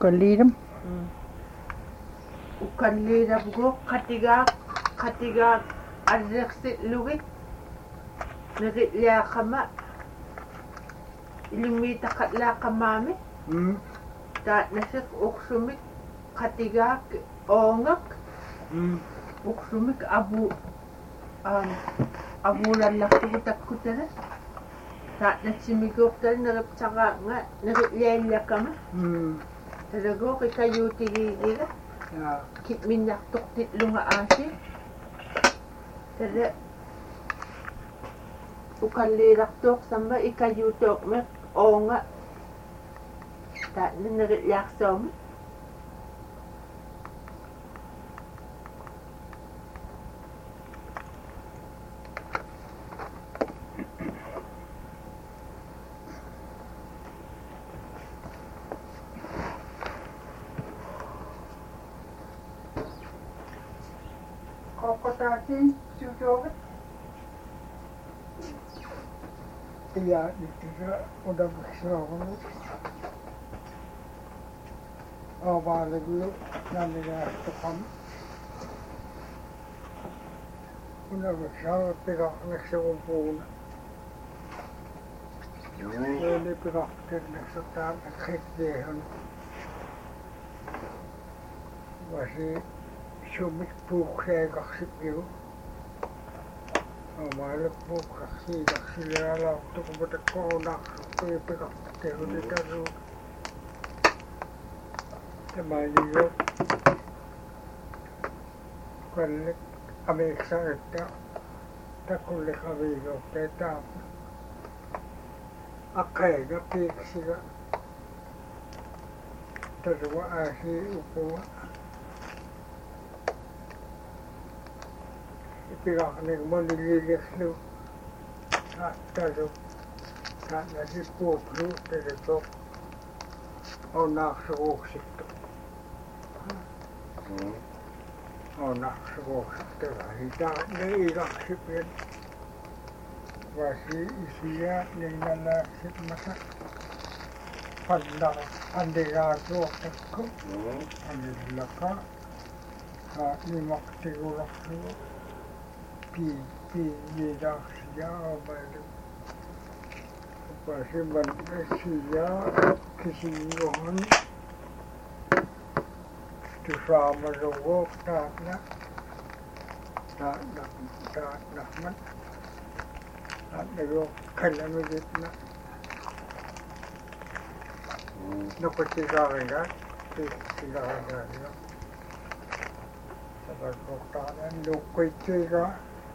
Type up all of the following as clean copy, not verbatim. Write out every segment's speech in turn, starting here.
Ukaliram. Ukaliram go katiga arreksit lugit. Nagitliakama. Ilimita katlakamami. Ta nasik uksumik katiga ongak. Uksumik abulan laktukutak kutana. Ta natsimigoktan nagapsaka nga nagitliakama. Talago kikayutigigila. Kitminyak tuktit lunga asi. Tada ukalirak tok samba ikayutok mek onga. Ta nagitliak som. Kokotati sujoget. Iya, dikira udah bersama. Oh, balik dulu nanti tukang. Udah bersama pegang nextopun. Ini pegang nextopan kecil. Masih Shumik buke gaksi biru, malah buke gaksi lala untuk berdekat nak pegang terus tahu. Temani yo, kulit Amerika itu, tak kulit Amerika kita, akai gapi sih, terus asyik upua. Pegang ni mandiri lu, tahu, tak nasi pupru terus nak suruh situ, nak suruh situ, kita ni irak sipin, masih isinya ni mana sip masa, pandai tu aku, pandai laka, ni mak tiga tu. Pi dah siap balik. Pasal balik siap kesinian tu sama rogok tak nak man tak rogok kalau macam nak nak percaya kan percaya kan sebab rogok tak nak percaya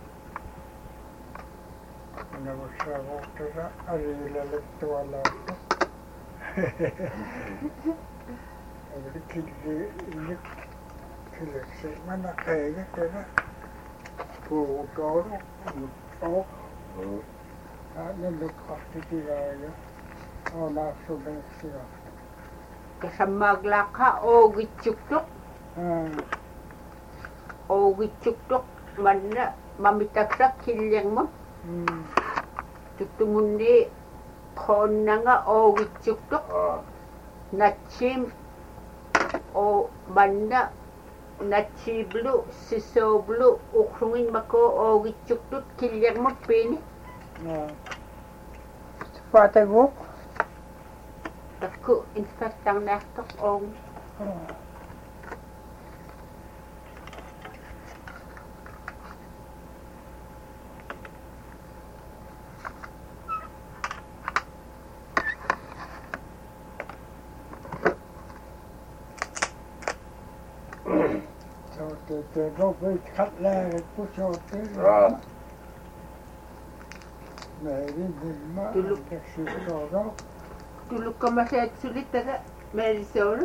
Namaskar Doctor Arila Lectuala. Jadi ini mana kaya kaya pukul oh ada luka tiada oh nak sudah siap. Kasammaglaka o gitsuktok. O gitsuktok mana mamitaksak hilyang mo. Tutungundi konanga o gitsuktok. Natsim o banda natsiblu sisoblu ukrungin mako o gitsuktok hilyang mo pini. Patago. Aku infektang naktok ong. Tôi có cái khách là của cho tới mẹ đi nhìn má thật sự đó Tulog ka masyad sulit taga, Marisol?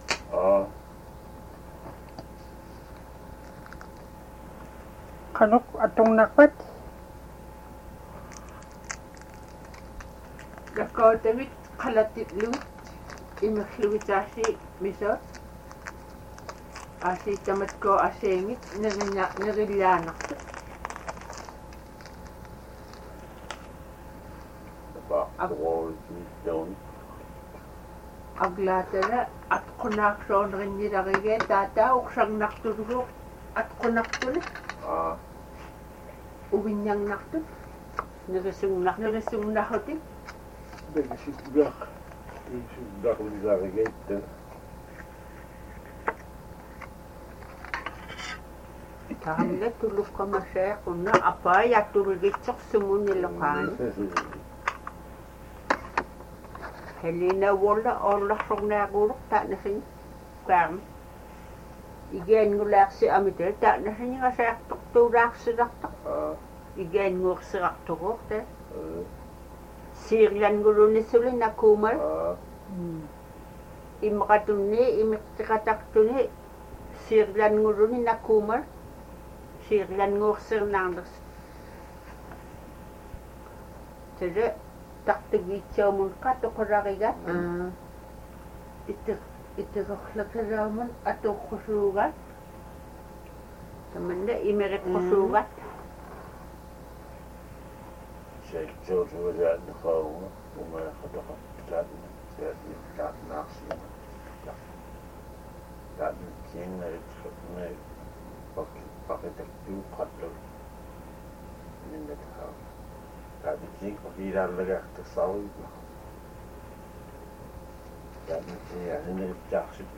Kanok atong nakpat? Gakaw tamit kalatit luwit, imakluwit asi, misot. Asi tamat ko asengit, narilyanak. aglaatana atqunaqsoonerinnilarige taataa uqsarnartulugu atqunartuli uvinniarnartut nerissunnarhuti taamle tulukkamassaaqunna apaayattulugitsersumunniloqaani Helena wolla orlarsornaaguuluq taanasini kaarmi igaanngulaarsi amitel taanasinigasaartortuulaarsilartoq igaanguursirarturuurta siirlangulunissuli nakuumal imqatunni imiqtiqatartuni siirlanguluni nakuumal siirlanguursirnaarners tele taqtigiitsaamun qatoqolarigat itteqorlakalaamun atoqqussuugat tamanna imeriqqussuugat Självklart om jag hade haft glädjen så jag hade glädjen närsidan. Glädjen känner mig och det duqallu minnet här. Glädjen känner mig alla gånger sawi. Glädjen känner mig jättejársigt.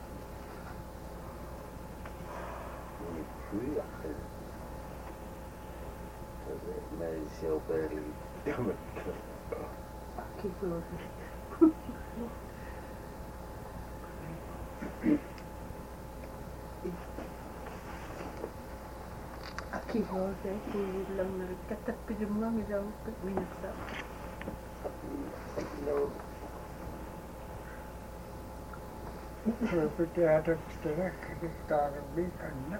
Hur med självbärlig. Akihoose kuulamnerikkattappilummaamilaukkat minassa Tarvikanna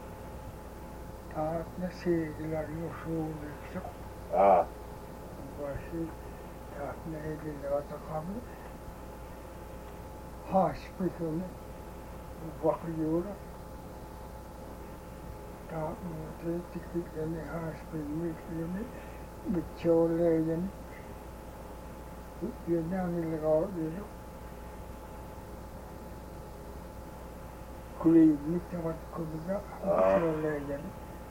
taatna siigilarjusuuniksoq vasi taatna ililaqaqami haaspikuni waqyuura taatmuuti tikikani haaspinmiikluni mitchooleeyani yanaanilaqaaqilo kuliimmittavat kuliga mitchooleeyani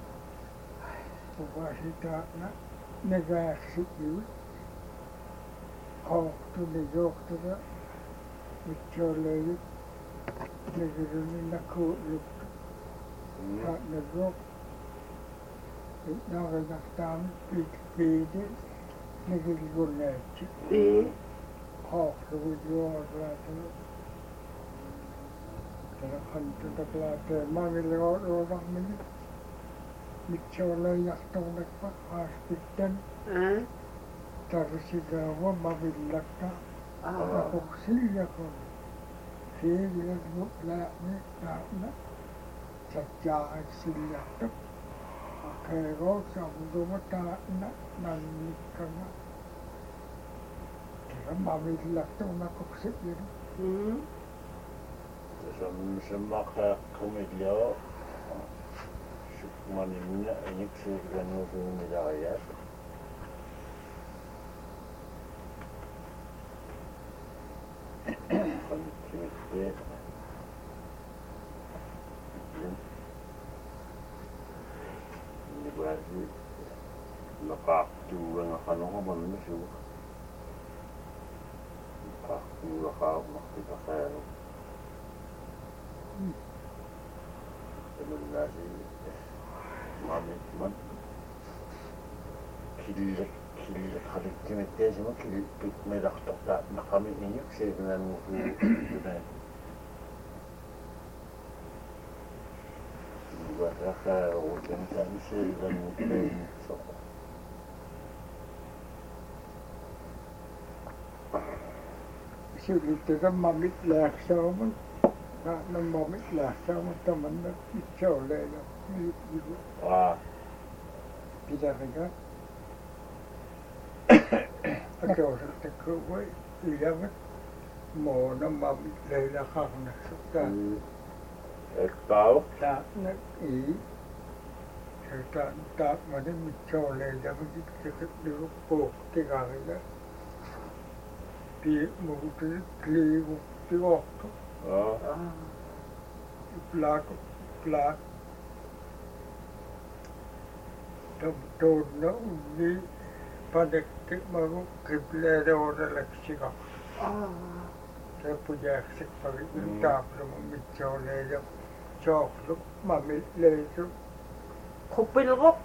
vasi taatna negaaksikiwi hooqtuni yooqtuga mitchooleeyit negiruni nakuuluktu taatna yooq naaqinaqtaami piidi negilguneetsi hooqtugu yoorlaatulu talakantudaklaatee maangiligoorluuraqmini mitchooleeyaqtuunakpa haaspitten tarsigawa mavillakta naquqsillakun fiigilagnu'laa'ni taa'na sajjaa'iksillaqtuq keegoo samduma taa'na nannikkanga tiga mavillaktuq naquqsillani Semmoista komediaa Manimina yükselgenliği Konukimizde Nibadi Nakaktu nga kanong man siya Nakaktu makipakayano Sebenarnya Mahmut kirli hareketinde ama kirli bitme raktıkta makamı en yüksek bilen bu Baraka o temsilci şeyden mutluyum çok. Şimdi de mamit laksamın taatna mamit laksamın tamanna mitchooleeya pidariga akausattakuwai ilavat moona mamit leilaqarnaqsukta Ektav taatna taatmani mitchooleeyavagit kakatligu puuqtigaarila pi mugutu kliigu tigohtu plak tuunna unni panekki magu kipleere oraleksiga tepujaksik pagi taaplumu mitjooleeja jookluk mamilleeju Kuppilruq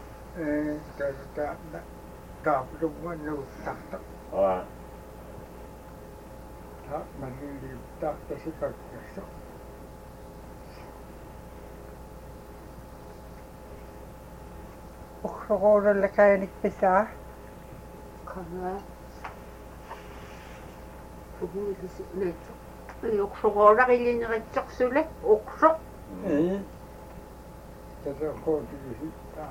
taaplumu nuuttarta maniliiptaartasikarkassa Uksuruudelle käynyt pesää. Kanaa. Puhuilisi leitsu. Uksuruuda qilineritsiqsule uksuq. Tätä kootisittää.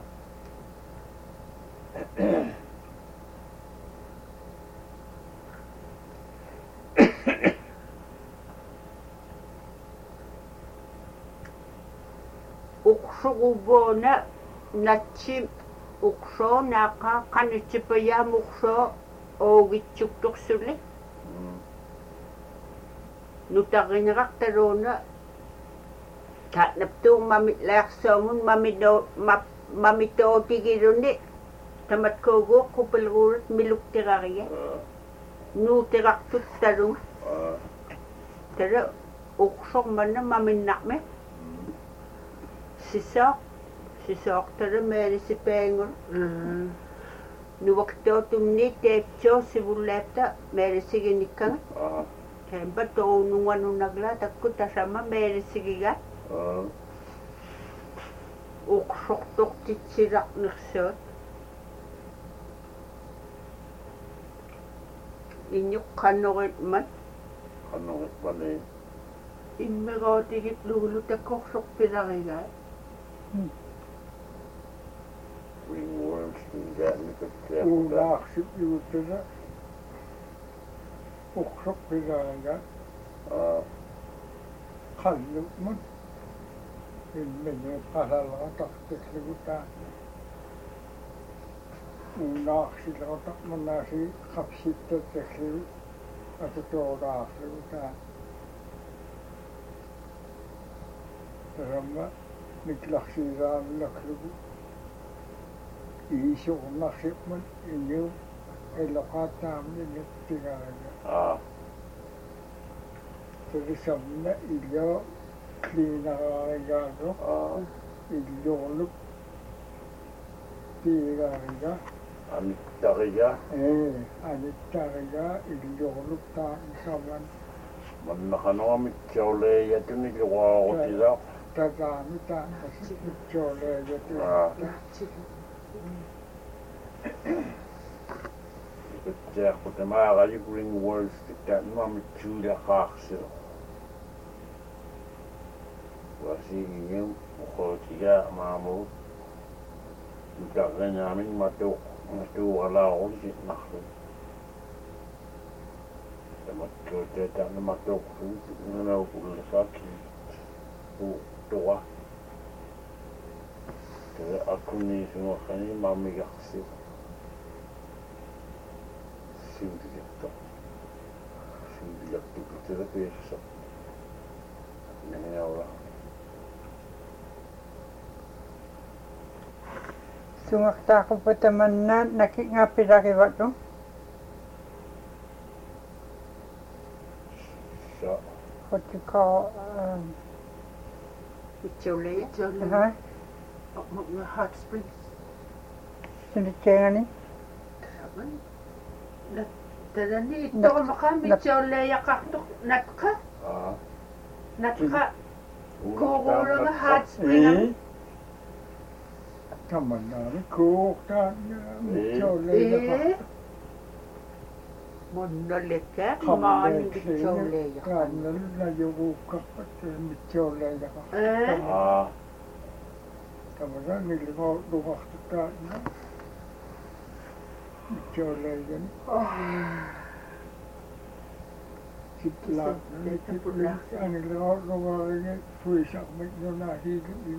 Uksuruvuuna natsim uksuunaaqa qanitsipayam uksuu oogitsuktorsulle. Nutarineraqtaluuna taanaptuumami laarsuumun mamitootigiluni tamatkuuguuq qupilruulut miluktirariga nuutirartut talunga tala uksormanna maminnarmi sisoortala meelisipaangul nuwaktuutumni teepsoo sivullaapta meelisiginikkaga Kempa toonunganunagla takku tasama meelisigiga uksortortitsiraqnersuut injuk qannoritmat immerootigit luulu takkorsorpilariga uunaarsip juuttusa uksorpilariga qallukmun ilmini qalalga tartisluguta uunaarsилерта манааси qapsittattasslu atutooraarluguta taramma niklarsiiraamnaklugu iisuornarsipmun inniu eloqaataamni nittigaaraga Turisamna illo cleanaraarigaalo illuorluk tiiraariga anittariga anittariga illuorluk taamisaman mannaqanuamitjauleeyatuni luqaarutila tataami taamasi mitjooleeyatu Teaqutamaaqali Green World tikkaannuamitsuuliaqaarsilu wasiigiyum uqootiga maamuut mutaqinaamin matuuqalaarusi narlu tamattuutaataana matuuqsuut nanaukullasaaki tuqa tere akkunniisumaqqani maamigarsiu Sindiaktukitera peessa. Neura. Sungaktaako patamanna nakingapilarivatlu. Sa. What you call Mitjooleja hot springs sinitjengani. Tadani to'maqa mitjooleejaqartuq natka kuuruulunga hot spring tamannaami kuuqtaanna mitjooleejaqa Monoleka maani mitjooleejaqa qaannalna yuguuqqaqqat mitjooleejaqa tamanna nilluqartuqartuqtaanna mitjooleejani Kitlaak anilluqartuqarini fuisaqmit nunaahiilu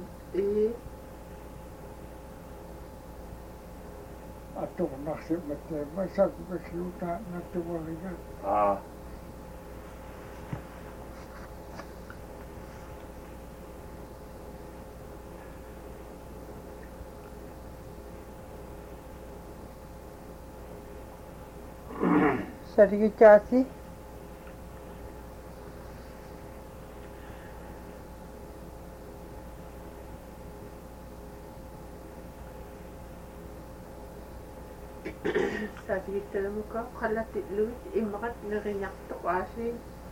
atuqnarsimatteemma sakpasluutaannattuqariga Sarigitaasi. Sarigitalamuka qallattilluit imaqat neriñartoq aasi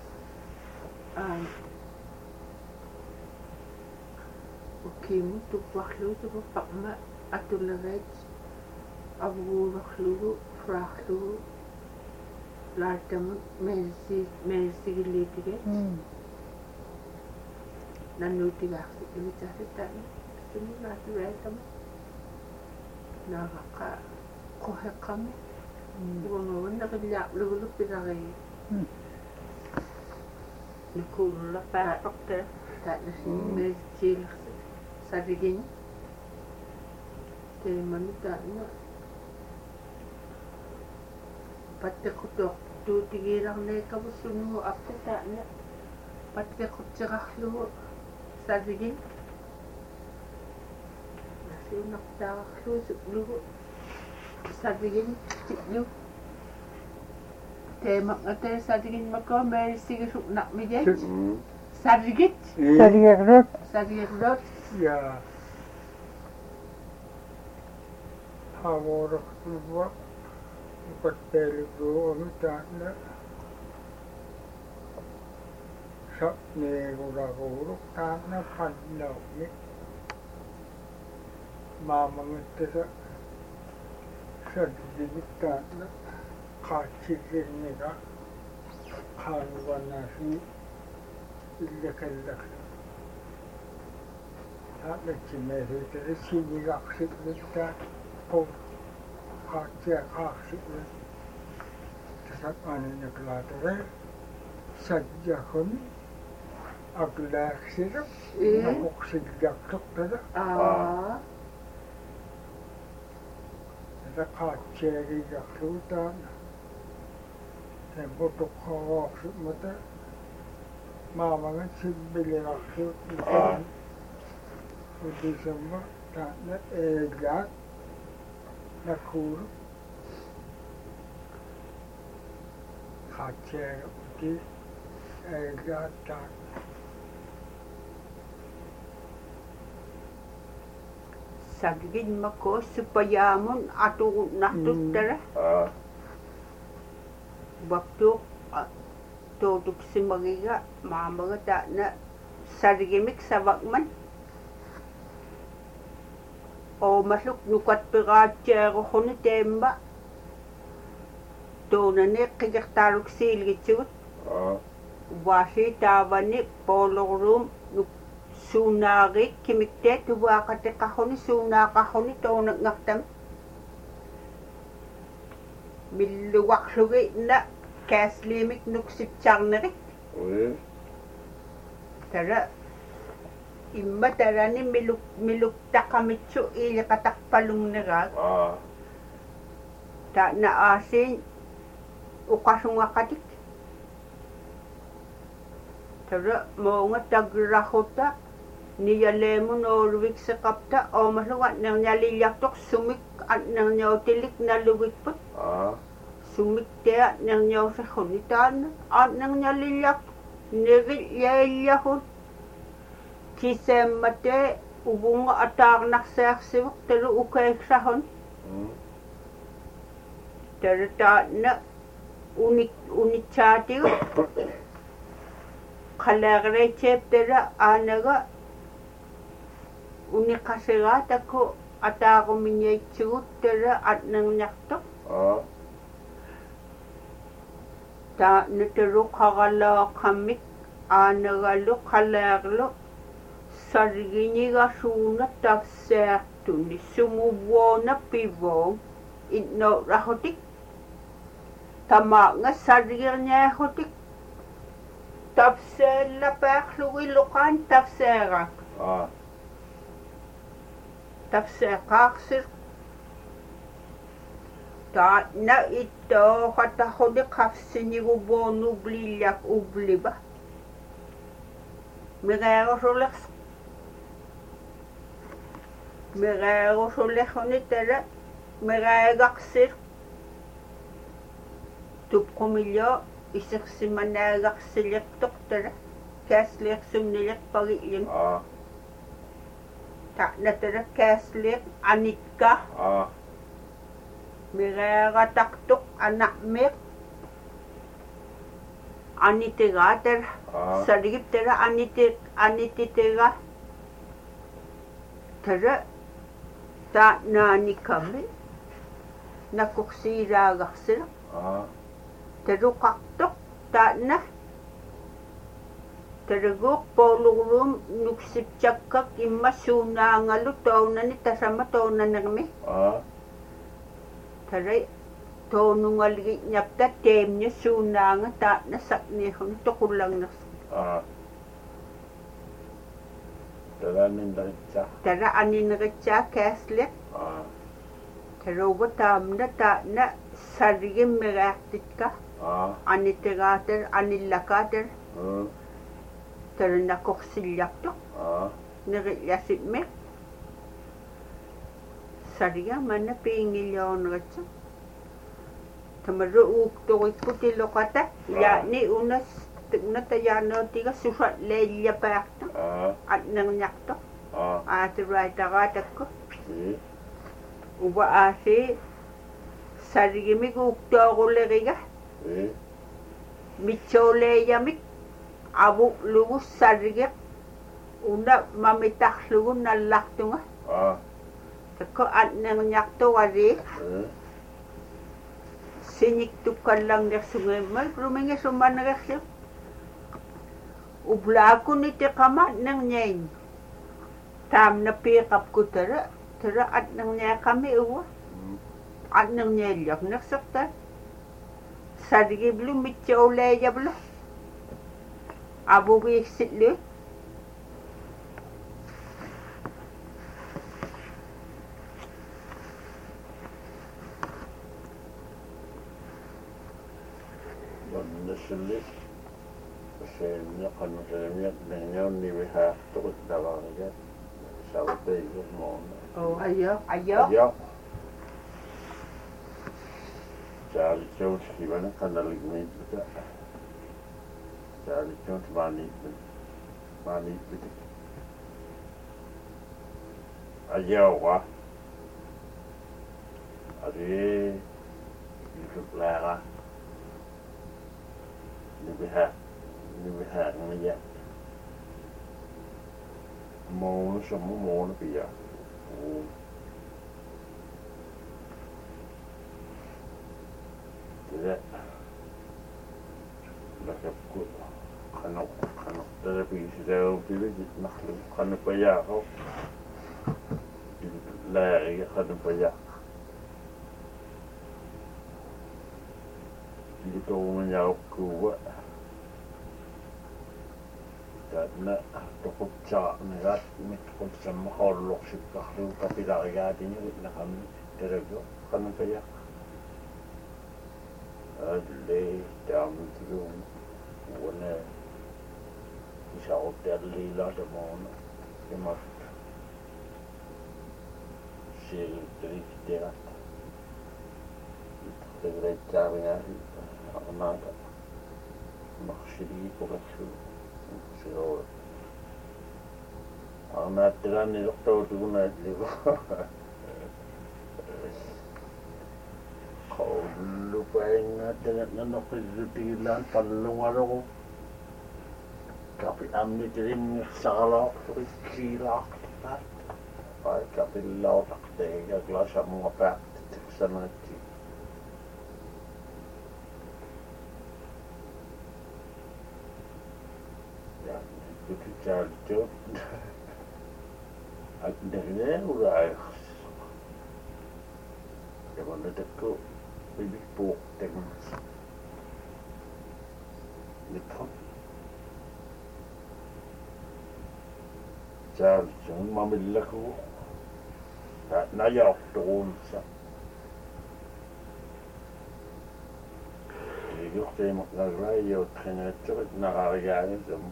ukimu tupparluutuku paqma atullereet avuguulerlugu fraarlugu laatamut meelsigilliitigeet nannuutigaarsitlugitaasittaani sunilaaturaatamu naaqaqqa qoheqqami uangavanneqilliarlugulu pilari nukuulullerpaaqorta taanasini meelsiilersi sarigini teemanu taana pattequtuartuutigiilarneekavussunugu apta taana pattequtserarlugu sarigin nasiunartaarluusuklugu sarigin tillu teemaqatee sarigin makoo meelsigisuknarmigeet sarigit Sarigerrut. sarigirrut Ja. Havorahtuva upatteeliguumi taanna sapneegulaguulu taanna pannaumi maamangittasa sarigit taanna qaatsigirniga qaanuvannaasi illakallaklu taannatsimeesuutasi sinigaaqsitluttaa qum qaattiaqaaqsitlu tasaqaanineklaatare sajjahun aglaaksirup namuqsiljaqtuqtada qaatseegigaqluutaana temputuqqaruaqsutmata maamangan sibbiliqarsuut ikaan udisamma taanna eegaat nakuuru qaatseega uti eegaat taanna sarigin makoo supayaamun atugunnartuttara baktuuq tuutuksimagiga maamaga taana sarigimik savakman oomaluk nukatpiraatseeruhuni teemma tuunani qigertaaluksiilgitsugut waasi taavani pooloruum suunaaqik kimiktee tuvaaqatiqarruni suunaaqarruni tuunaqngartam milluaqlugi na kaasliimik nuksipsarnerik tara imma tarani miluktaqamitsu iiliqataqpalungnegaak taana aasiin uqasungaqatik tara moonga tagrahutta niyaleemun ooluvikseqapta oomaluga nernialillartoq sumik atnerniutilik nalugikput sumiktea nerniusirruni taana atnernialillartoq nerillaillahut kiseemmatee uvunga ataarnarsiarsivuq talu ukeeksahun tara taana unitsaatigu qalleeqereitseeptara aanaga uniqasigaataku ataaqumiñaitsugut tara atnerniartoq taana talu qaralaaqammik aanagalu qalleeqlu sariginiga tafseertuni sumuvuona pivoon innorahutik tamaanga sarigirniahutik tafseellapaarlugiluqaan tafseerak tafseeqaaqsir taana ittooqatahuni qafsiniguvuonublillak ubliba mireerusulehuni tara mireegaqsir tupqumillo issersimanaagaqsiliqtortara kaasliqsumniliq pagi'lun ta'natara kaasliq anikka mireerataqtuq ana'miq anitigaatara sarigiptara anititega tara ta'naanikami nakuqsiiraagaqsiliq taruqaqtuq ta'na taruguq poolugurum nuksipchakkak imma suunaangalu toonani tasama toonanirmi tarai toonungalgi'napta teemni suunaanga ta'na saqniihun tuqullangners tara aninritsaa kaasliq taruuga taamna ta'na sarigimmigaartitka anitigaatar anillakaatar tarinakorsillartoq nerillasimmiq sariga mana piingilloonritsa tamaru uuktorikkutiloqata yaani unas tignata yaanootiga susalleellapaarta atnerniartoq aaturaitagaatakku uva aasi sarigimik uuktooruleriga mitsooleeyamik avu'lugu sarigiq una mamitarlugu nallartunga takko atnerniartuari siniktukkallarnersungeemmal rumingisummanererlu ublaakunitiqama atnerniain taamna piiqapkutara tara atnerniaqami uwa atnerniallarnerserta sarigiblu mitsooleeyablu avugiiksitlu Wannesulli seemniaqanuseemiaq nangiunnivihaartuqut tavariga savuteigu moona ayo Charlie Jones gimana kanaligmit juga Charlie Jones mani ayo wah ari hidup lara nibihak ngaya mau semua mau nabiya tidak lakabku kanok tapi sudah pilih naklu kanok payah kau lari kanok payah itu menyaup kuat karena cukup cak negat cukup sama kalau sih tapi lari gadinya nak kami terus kanok payah اللي تعملون وانا يشعر اللي لا تمون كما شيء تريد ترى تقدر تعملها أنا مخشري وكشو سيرور أنا تراني دكتور تقول لي lupain natin na nakikitilan panlungarong kapi amni tiring sakala sila ay kapi law takte glasa mga praktik sa nati yan ito charge at dahil uray kaya natin bibig po temas nito charge yung mamila ko nayak doon sa yung kayo maglarayo trinetrit nakakaganin sa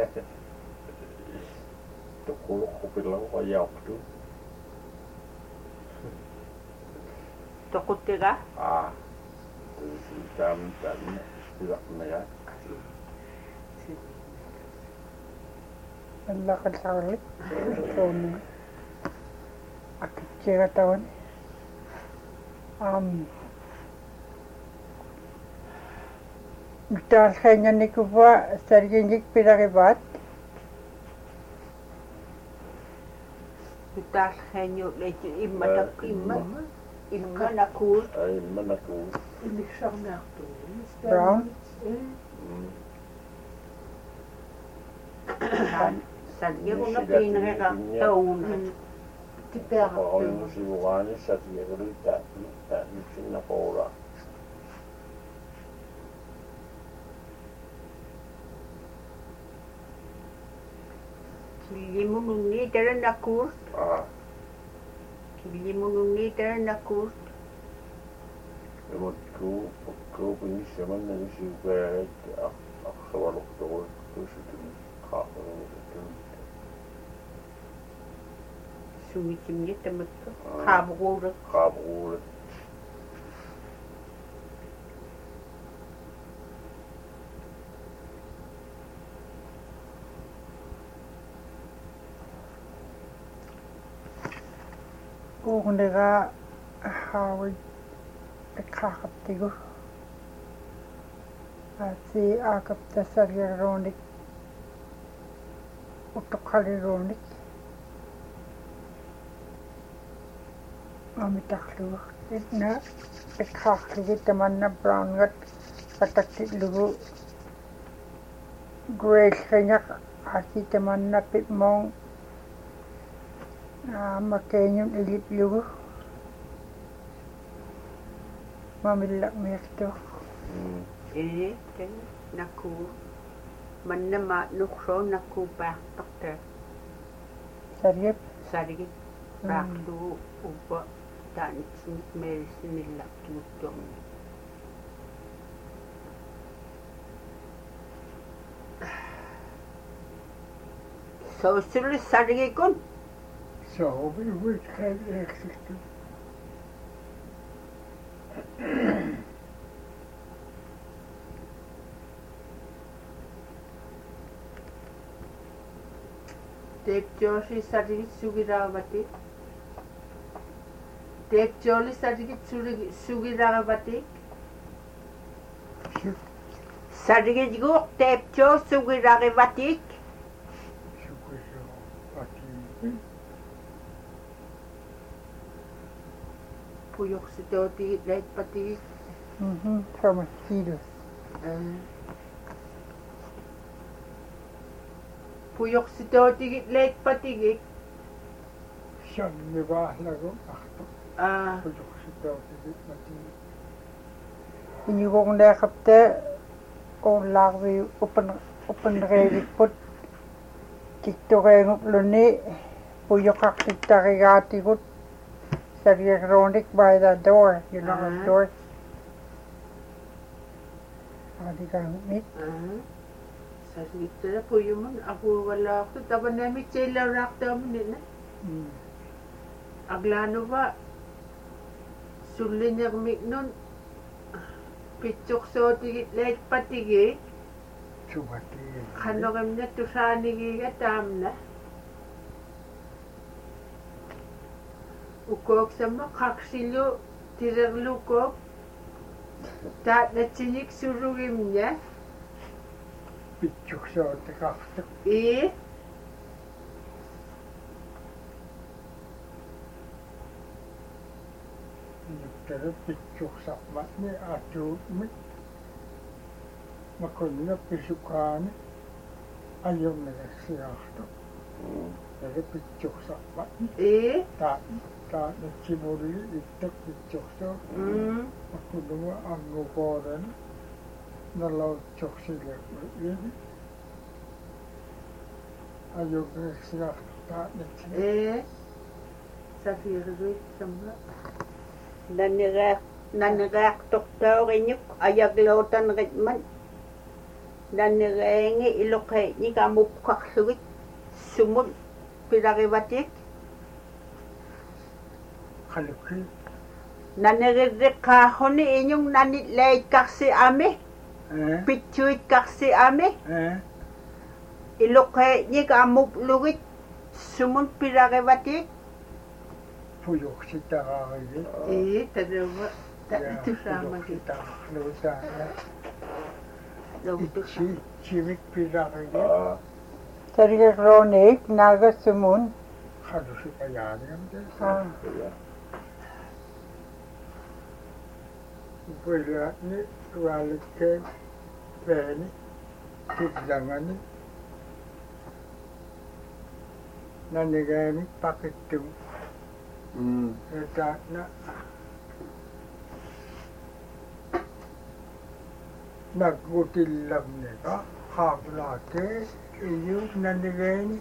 tukulok ko pilaw kayak doon Tokutiga? Jam tidak mereka. Allah kasarli. Soni. Akit kira tahun. Mital kanya ni kuwa sarginjik pirakibat. Mital kanya leji imma nakul. Imma nakul. Brown. Sadya ko na pinaka taon. Ako yung siwani sa tiyagri tak sinapora. Kilimunungi tara nakul. Kilimunungi tara nakul. Ko pun siaman na siwari akhwalok tawal ko siya Sumikim niya tamat ko. Kabukurat. Kung nila hawig kakaptigo. At si akap ta saryaronik. Utokalironik. Amitaklu. Itna ikakli taman na brown gat katakit lugu. Grace kanya asi taman na pitmong makenyum ilip lugu. Mamilak miyakto. Naku. Manama nukro naku baktakter. Sarip. Sarigit. Raktu upa tansin merisinilak tutong. So sulit sarigit kon. So we would have access to. Tekjoli sarigit sugirawati. Tekjoli sarigit sugirawati. Sarigit go tekjo sugirawati. Puyok si Dodi leit pati. For mosquitoes. Puyok si Dodi leit pati. Siya nibahlago akto. Puyok si Dodi pati. Inyugong nakapte o lagwi upan revit put tiktoreng upluni puyok aktitarigati gut. Saryaronik by the door, you know the door. Adi kang mit. Sarigit na puyo man ako wala ako taban namin sila rakta mo nila. Aglano ba sulin niya kumik nun pitsok so tigit lait patigit. Sumati. Kano kami na tusani gigatam na. Ukok sama kaksilyo tiragluko tat na chinik surugim niya. Pitsuk sa tikakto. Nagtara pitsuk sa matni ato mit. Makunin na pisukan. Ayaw na nagsiyakto. Nagtara pitsuk sa matni. Ta nagsimuli itak pitsuk sa. Makunin mo ang ngukoran. Nalaw tsuk sila. Ayaw na nagsiyakto. Ta nagsimuli. Safirgit sama. Nanigak toktaw rinyuk ayaglautan ritman. Nanirengi ilokay ni kamupkaksurit sumul pirakibatik. Kalukri. Naneriqaahuni inyung nanitlaikkarsi ami pitsuikkarsi ami iluqeñik amuplugit sumun pilarivatik pujuksitaqaarigi tadava tusaamagi chimik pilarigi Sarironik nagasumun. qalusipayaanigamte puilaatni vaalikkeen peeni tidlangani nanigaani pakittum taatna naggutillamnika haapulaatee iyu nanigaani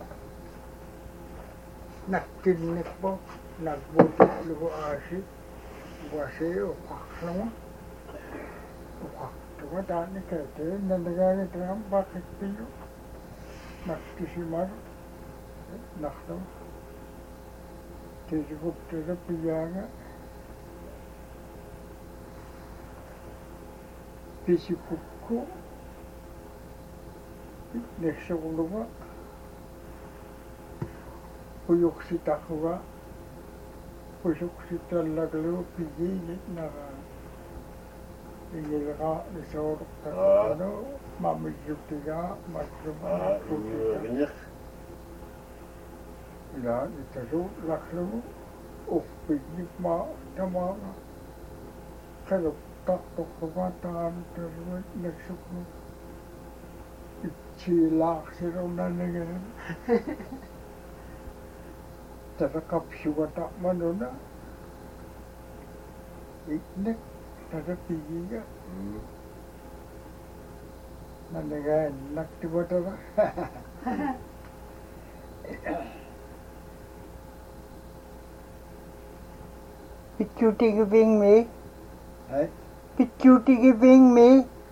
nakkinnikpo naggutillugu aasi wasi uqaqluma uqaqtuga taani keetee nanigaani tiram pakittiyu nakkisimaru naqlum tisiguttira piyaanga pisikukku nexsuqluga puyuqsitaquga pusuqsitallaglugu piyiigit naqa ingilqa isooruqtaqano mamillutigaa matluma ila itasu laklugu uffignik ma tamaga qaluk taqtuqluga taantarwit nexsuqlu itsilaaqsirunanigan tarakapsugata manuna iknek tarapigiga nanigan naktibatara Pichuti giving me. Hey? Pichuti giving me.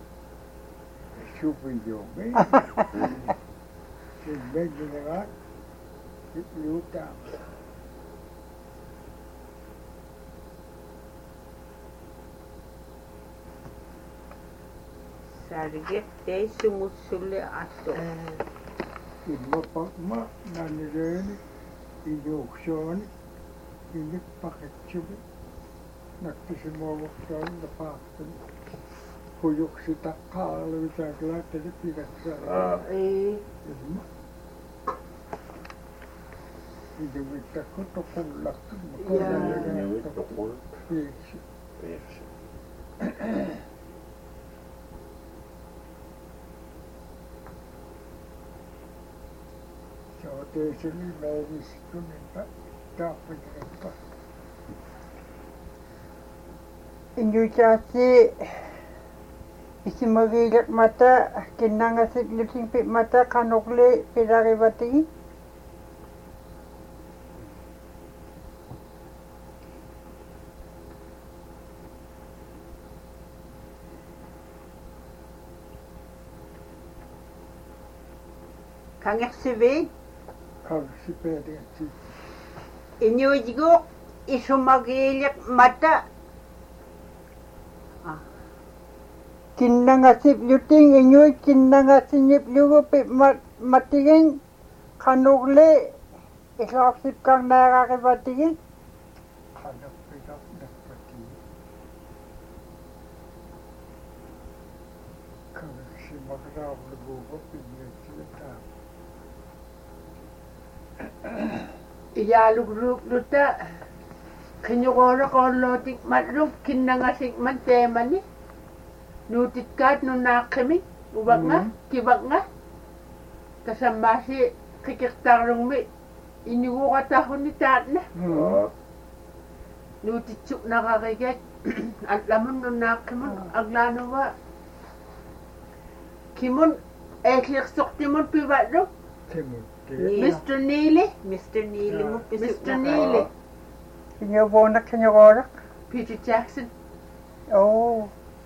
Superyogi. Sigbeginagaat. Itluta. sarget tei sumusulle atto Imapagma nanireni. Inyuksoni. Inikpakitsubi. Naktisimawaksan napaktan. Puyuksitaqaaluitaqla talipinaksara. Ilma. Idumittakku tuqullakku tuqul piiksi. Soteisili meiniskunimpa taappikinippa. Injuchasi isimagilak mata kinangasik luting pit mata kanukle pirarivati. kangersivi Kagsipediatsi. inyujigo isumagilak mata Kinangasip luting injuy kinangasinip lugu pit matigin kanukle islaksip kang nararivati. Hanappidak nakpati. Kagsimagraavluguga pinyatsita. iyalugluta kinyugora kollotik matluk kinangasik man temani nutitkat nunakimi ubanga kibanga kasamasi kikiktarlungmi inyugukatahuni taatna nutitsuk nakakikek atlamun nunakimun aglanuwa kimun ekliksuktimun pibatluk Timutti. Mr. Neely mo Mr. Neely Kinyabona kinyagora. Peter Jackson Oh.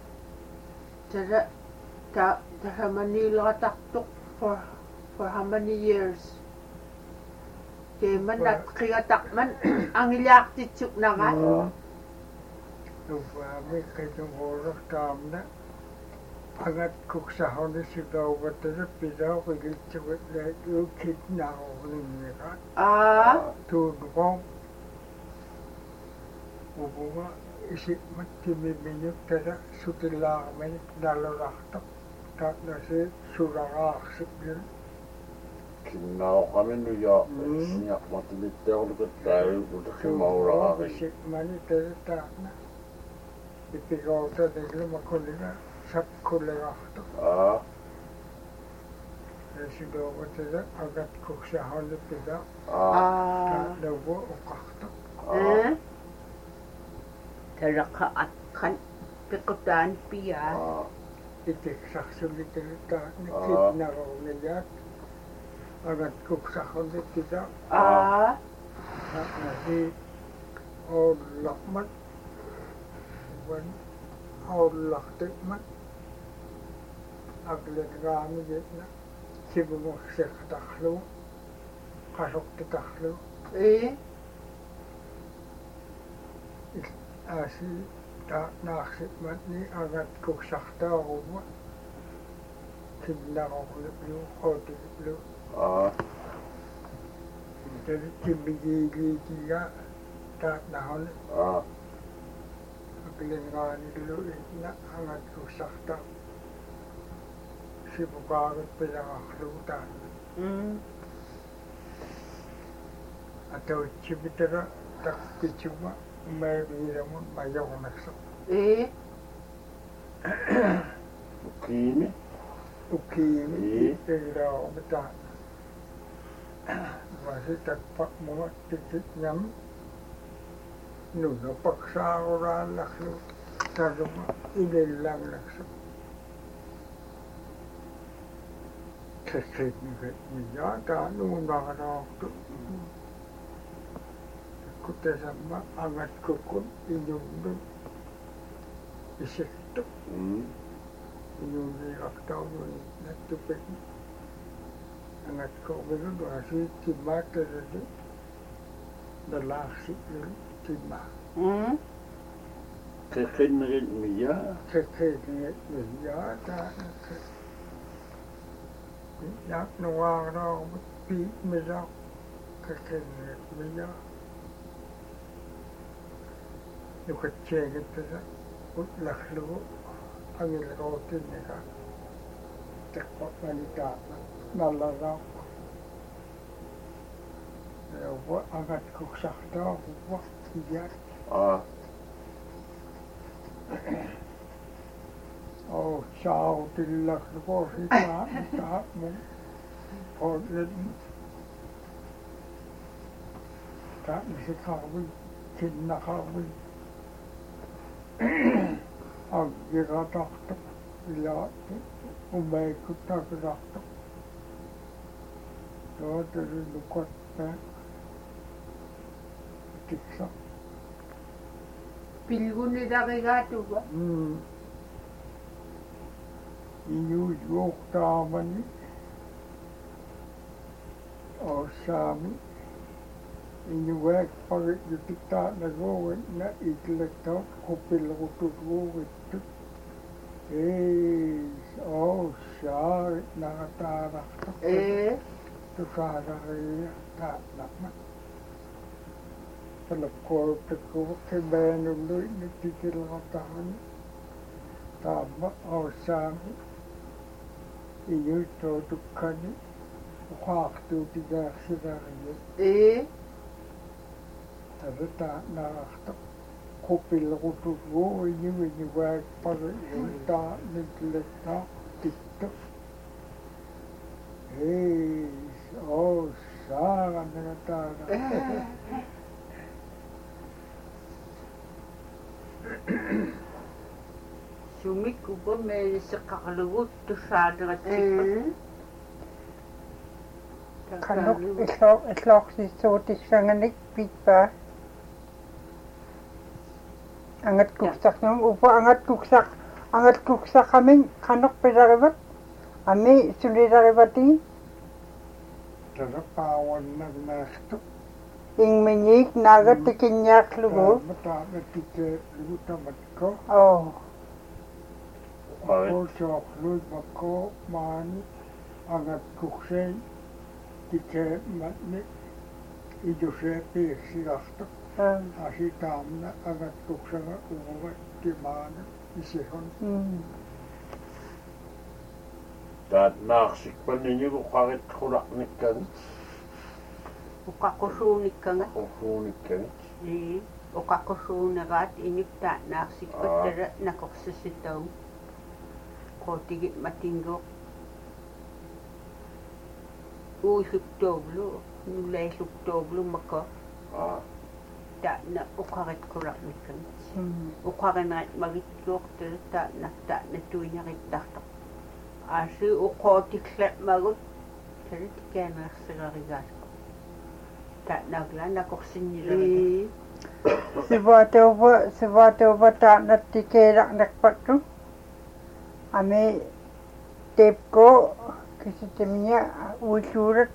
Tara Manila taktok for how many years kaya man kaya takman ang ilyak titsuk na nga Uvami kajungoro tamna angat kuksahoni sigawatara pidaw kagitsuwit na ukit na ulinira tunukong ubunga isip matimiminyo tara sutilakamay nalaraktak taknasi surakaksip yun Kinnao kami nuya sinya matilitte ulit tayo ulit mauraki isip mani tara takna ipigawta nila makulina sakkuliraktak sigawatara agat kuksahoni pidaw taknawa ukaktak Teraka at kan pikutan piya. Itiksaksunitilita nikidnaraw niyat agat kuksahoni pidaw taknasi lakmat wan laktikmat aglit rami gitna sibumukse kataklu kasok titaklu asi tak naksipmat ni agat kuksakta ruwa kidnaraw liblu kodi liblu jadi timigili dia tak nahon Aglingan dulu na agat kuksakta sibukagat pinakaklutan atau cibitara tak kicuma may biramun mayaw naksa ukimi iraw bata masih takpak mga titik nyam nuna paksaura lakso saruma inilang lakso kasih niya ta nuna rakto kuta sama angat kukun inyong isikto inyong raktaw na tupik angat kukun wasi timata rin nalaksik rin tima Kekenrit miya miya ta yak nawaraw pi miya kekenrit miya Nukacegit sa utlaklu ang ilrotin nila takpak manita nalaraw Yawa angat kuksakta huwa iyat sao tilaklu ko sita mo Portlet tak nisikawi kinakawi ang girataktak lahat umaikot na giratak lahat rin lukat na tiksak Pilgun ni dakigato ba? Iyuyok taman ni o sami inyuwek pagit yutikta na gawin na itlekta kupil ko tutugit o siya nakatarakta tukarakaya tatlaman talapkorte ko kibenuloy nagtitilakatahan tama o sami inyuto tukani ukakto tiga sinariyo Tadata nakakta kupil ko tugo inyuwag pag-iunta nitlekta tiktok saan nakatara Sumik ko ba may sa kakalugot to sa dagat Kanok islok si sotis sanganik pitpa Angat kuksak nung upo angat kuksak kami kanok pedarabat ami sulidarabati tarapawan nagnasto ingminik nagatikinyak lugu. Mata metike luta matko. Oh. Ko chok lut mako man angat kuksay tike matne iduse pe sigasta. Asi tamna angat kuksanga uwa timana isihon. Taat naaksik ninyo kukarit kulak nikkan. Ukakusuunikkan. Kusuunikkan. Ukakusuunagat inyuk taat naaksik patara nakoksisitaw. Kotigit matinggok. Uisugtoblo. Nulay sugtoblo maka. Taat na ukarit kulak nikkan. Ukarinat magitkok taat na tuinya kittaktak. Asi ukotiklep magut. Tarit kena sigarigat. Tak naglan ako sinili. Sivatova tak natikerak nakpatu. Ame tape ko kasi temnya usurat.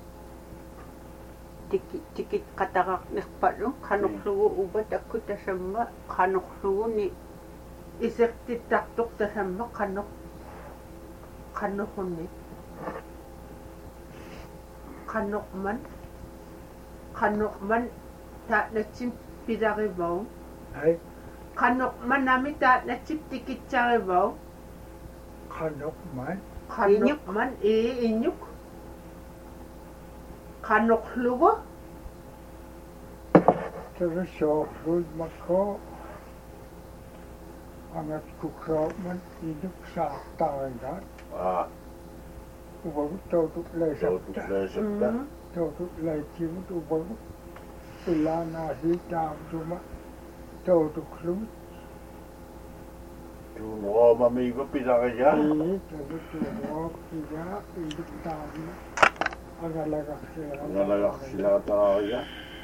Tikit katarak nakpatu. Kanok lugo ubat ako tasama. Kanok lugo ni isek titaktok tasama kanok. Kanok ni. Kanok man tak na chim pidaribaw. Ay. Kanok man namin tak na chim tikit charibaw. Kanok man. Inyuk man inyuk. Kanok lugo. Tere chok lut mako angat kuksay man inyuk sa taringat. Uwa tautuk lesapta. Tautuk lejimut uwa ila nasi tam cuma tautuk lut. Tuno mamigo pidakaya. Jadi tuno pida inyuk tam agalagak sila taraya.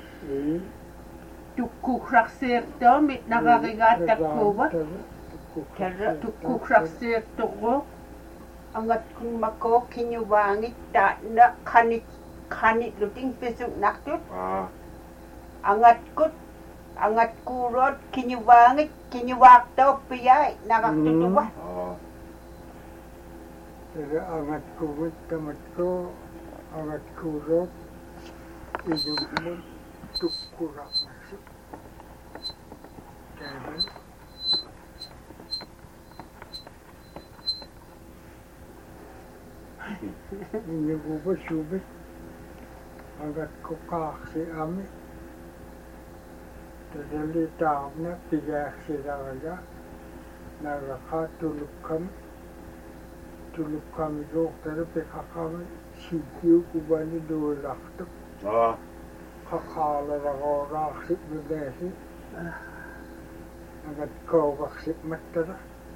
Tukukrak serto mit nakarigatak ko ba? Kaya tukukrak serto ko. Angat kung mako kinyubangit tak na kanit luting pesuk naktut. Angat kurot kinyubangit kinyuwakto piyay nakaktutuwa. Jadi angat kurot tamat ko angat kurot inyuk mo tukurak masuk. Kaya ini gua subit agak kokak si ami terjadi tahapnya tiga saja naga tuluk kami dokter PKK kami sikiu kubani dua laktuk kakala orang sih berdasi agak kau kasih matera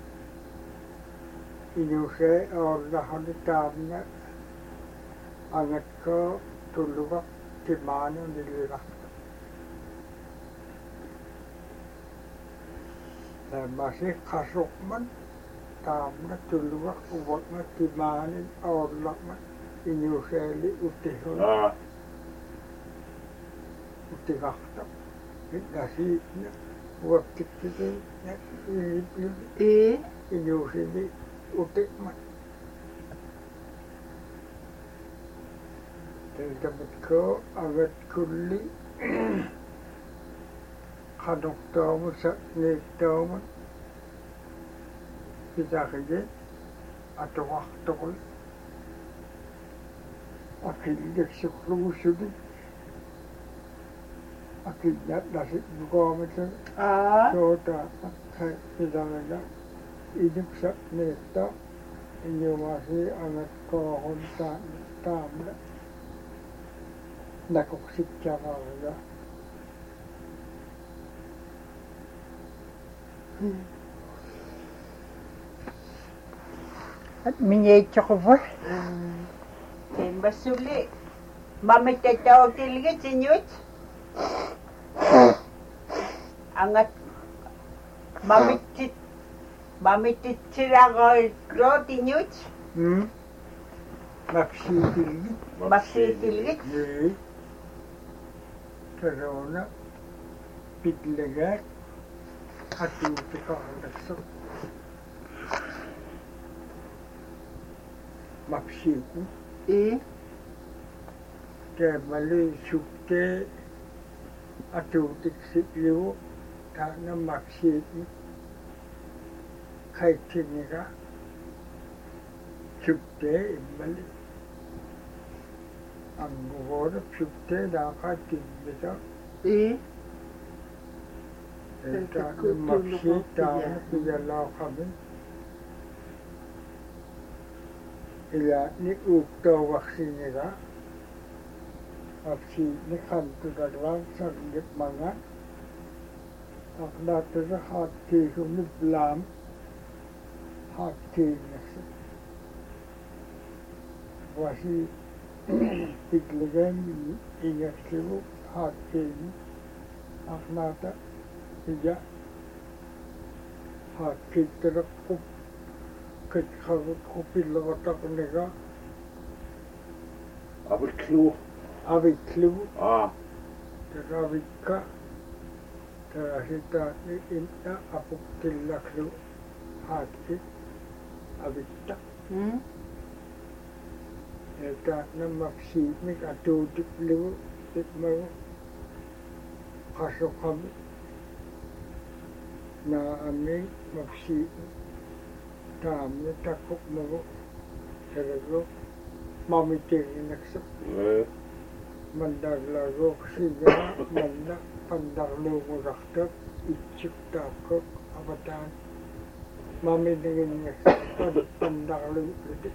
ini saya Allah hendak tamnya agak ke tuluk di mana nilai dan masih kasuk man tamnya tuluk ubatnya di mana Allah ini saya li utihun utihakta ini sih waktu itu ini saya utik man. Terdapat ko agat kulli kanok tamu sa nek tamu kita kerja atau waktu ko akhir dek sukru sudi akhir dat nasi buka macam soda kai kita kerja hidup sak neta ini masih anak kau tak tamu nak oksip cara ya Minyak coklat. Basuli mami tetau tilgi sinyut angat mami titsiragal roti nyut Maksi tilgi Ni persona pitlegät atuutikahdassa mapsiiku käymälli suhtee atuutiksi liu taana mapsiiku kaikkiniga suhtee immalli anguvoida suhtee daaqaatimmita mapsi taana piyalaaqamin ila ni uuktoavaksiniga mapsi ni qantutaglaan sarngip manga aqnaatasa haattiisumni blaam haattiinnassa wasi pitlegän ingaksivu haattiinni aqnaata iya haattiittaraqqup kitqaruqqupillerutaqniga aviklu taravikka tarasitaani inna apukkillaklu haatti avitta taana mapsiimik atuutipligu itmagu qasuqami naami mapsiimi taamni taqqupmagu taragu mamitirinaksa mandaglaruqsigaa manna pandarluuguraqtak itsiktaaqqa avataan mamitirinaksa pandarluuqlute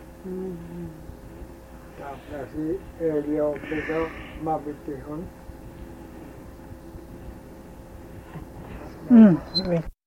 taapnasi elioppiga mamitihun